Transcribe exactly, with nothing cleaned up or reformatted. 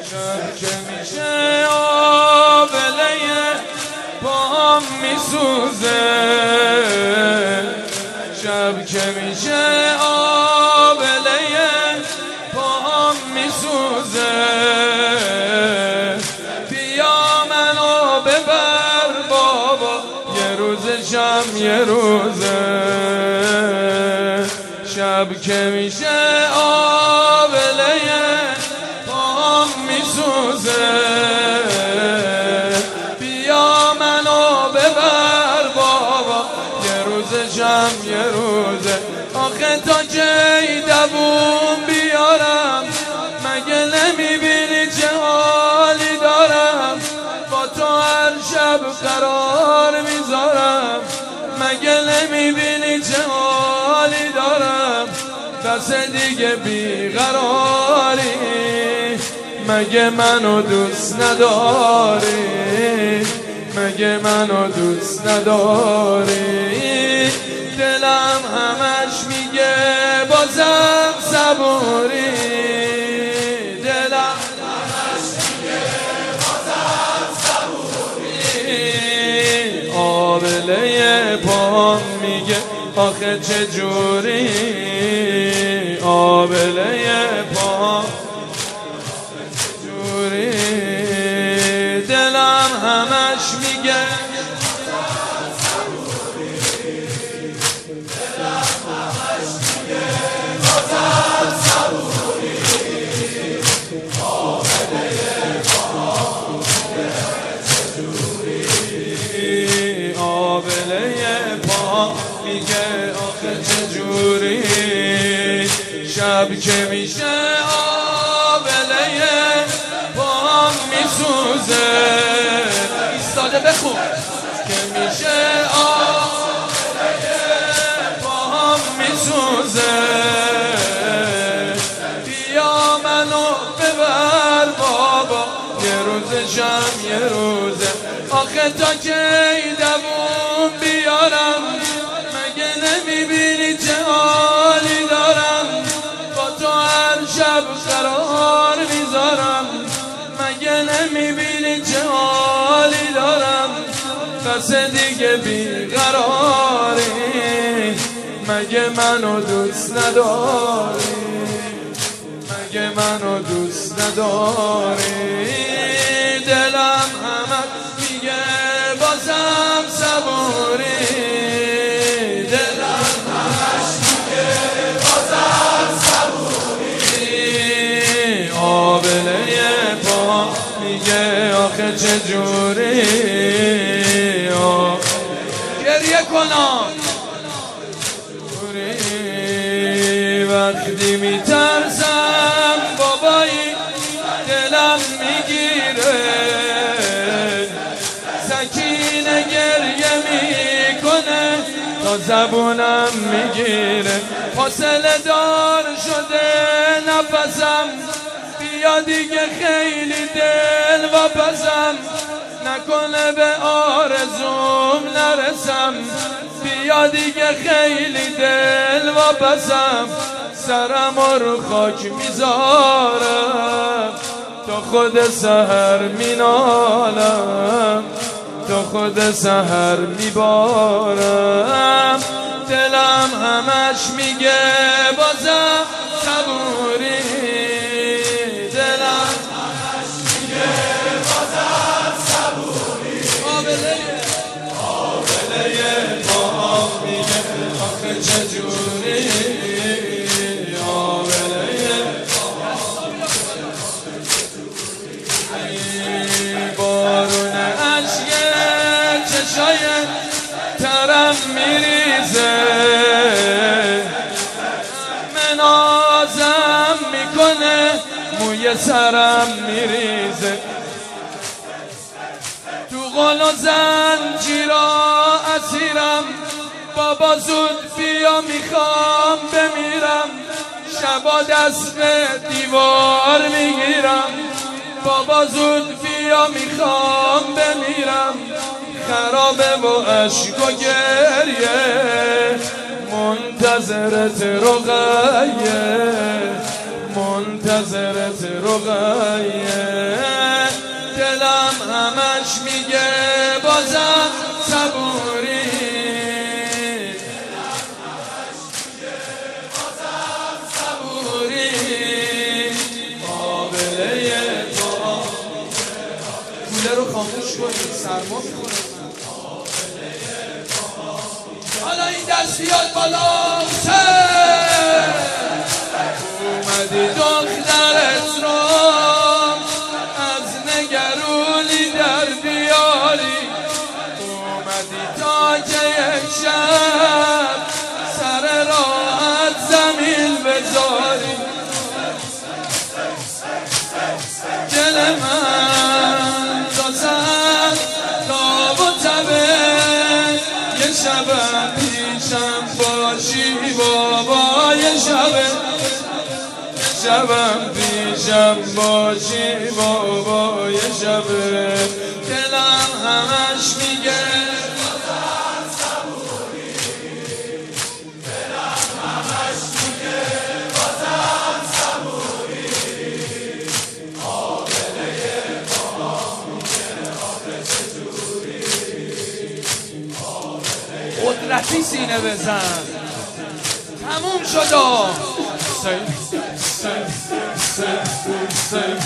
شب که میشه آبله پام میسوزه، شب که میشه آبله پام میسوزه، بیا منو ببر بابا یه روز شم یه روزه، شب که میشه آبله پام میسوزه، بیا منو ببر بابا یه روز شم یه روزه. آخه تا کی دووم بیارم، مگه نمیبینی چه حالی دارم، با تو هر شب قرار میذارم، مگه نمیبینی چه حالی دارم، بس دیگه بیقراری، مگه منو دوست نداری، مگه منو دوست نداری، دلم همش میگه بازم صبوری، دلم همش میگه بازم صبوری، آبله پام میگه آخه چجوری، آبله پام چجوری، دلم همش میگه میگه آخه چجوری، شب که میشه آبله پام میسوزه، ایستاده بخون که میشه آبله پام میسوزه، بیا منو ببر بابا یه روز شم یه روزه. آخه تا کی دووم بیارم، مگه نمیبینی چه حالی دارم، با تو هر شب قرار میذارم، مگه نمیبینی چه حالی دارم، بس دیگه بیقراری، مگه منو دوست نداری، مگه منو دوست نداری، دلم همه میگه بازم صبوری، دلم همش میگه بازم صبوری، آبله پا میگه آخه چجوری، گریه کنم وقتی میترسم بابایی دلم میگیره، سکینه گریه میکنه تا زبونم میگیره، فاصله دار شده نفسم، بیا دیگه خیلی دل واپسم، نکنه به آرزوم نرسم، بیا دیگه خیلی دل واپسم، سرم رو خاک میذارم، تا خود سحر مینالم، تا خود سحر میبارم، دلم همش میگه بازم صبوری، دلم همش میگه بازم صبوری، آبله آبله پام میگه آخه چجوری، بارون عشق چشای ترم میریزه، منازم میکنه موی سرم میریزه، تو قل و زنجیرا اسیرم، بابا زود بیا میخوام بمیرم، شبا دست دیوار میگیرم، بابا زود بیا میخوام بمیرم، خرابه و عشق و گریه منتظرت رقیه، منتظرت رقیه، دلم همش میگه بازم صبوری، رو خاموش کنید سرما میخوره. حالا این دست بیاد بالا اومدی دخترت رو از نگرونی در بیاری، اومدی تا که یک شب سر راحت زمین بذاری. دل من یه شبم پیشم باشی بابا، یه شبم یه شبم پیشم باشی بابا، یه شبم دلم همش میگه بازم صبوری، دلم همش میگه بازم صبوری. آبله بابا میگه آخه چجوری، قدرتی سینه بزن تموم شد.